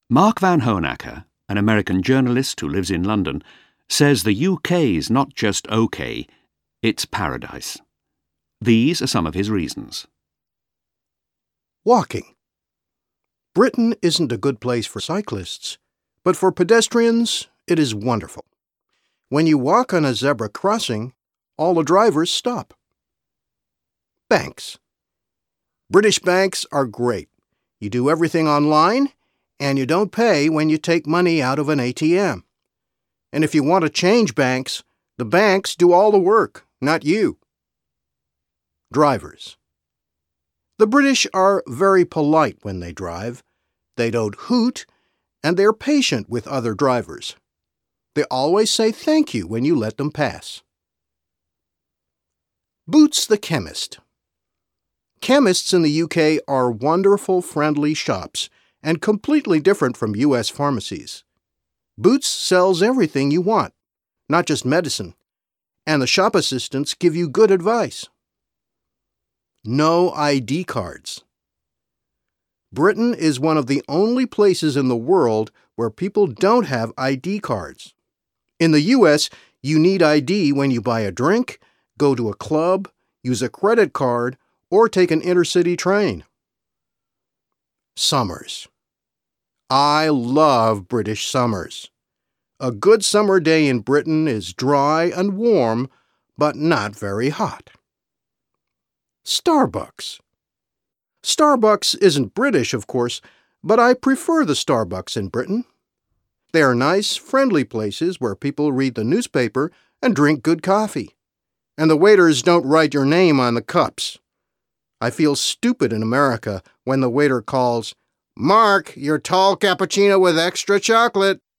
Mark Van Hoenacker, an American journalist who lives in London, says the UK's not just okay, it's paradise. These are some of his reasons. Walking. Britain isn't a good place for cyclists, but for pedestrians, it is wonderful. When you walk on a zebra crossing, all the drivers stop. Banks. British banks are great. You do everything online, and you don't pay when you take money out of an ATM. And if you want to change banks, the banks do all the work, not you. Drivers. The British are very polite when they drive. They don't hoot, and they're patient with other drivers. They always say thank you when you let them pass. Boots the Chemist. Chemists in the UK are wonderful, friendly shops and completely different from US pharmacies. Boots sells everything you want, not just medicine, and the shop assistants give you good advice. No ID cards. Britain is one of the only places in the world where people don't have ID cards. In the US, you need ID when you buy a drink, go to a club, use a credit card, or take an intercity train. Summers. I love British summers. A good summer day in Britain is dry and warm, but not very hot. Starbucks. Starbucks isn't British, of course, but I prefer the Starbucks in Britain. They are nice, friendly places where people read the newspaper and drink good coffee. And the waiters don't write your name on the cups. I feel stupid in America when the waiter calls, "Mark, your tall cappuccino with extra chocolate."